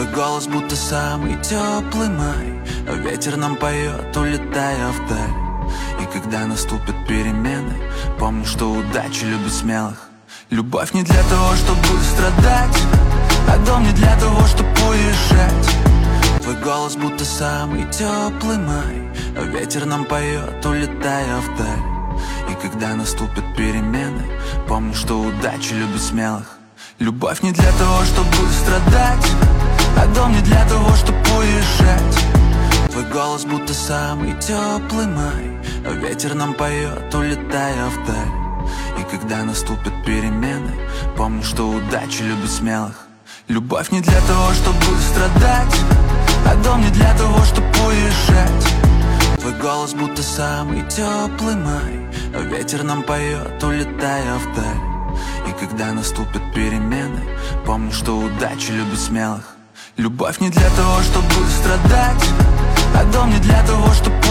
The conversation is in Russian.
Твой голос будто самый теплый май, а ветер нам поет, улетая вдаль. И когда наступят перемены, помни, что удача любит смелых. Любовь не для того, чтобы страдать, а дом не для того, чтобы уезжать. Твой голос будто самый теплый май, а ветер нам поет, улетая вдаль. И когда наступят перемены, помни, что удача любит смелых. Любовь не для того, чтобы страдать, а дом не для того, чтобы уезжать. Твой голос будто самый теплый май, а ветер нам поет, улетая вдаль. И когда наступят перемены, помни, что удача любит смелых. Любовь не для того, чтобы страдать, а дом не для того, чтобы уезжать. Твой голос будто самый теплый май, а ветер нам поет, улетая вдаль. И когда наступят перемены, помни, что удача любит смелых. Любовь не для того, чтобы страдать, а дом не для того, чтобы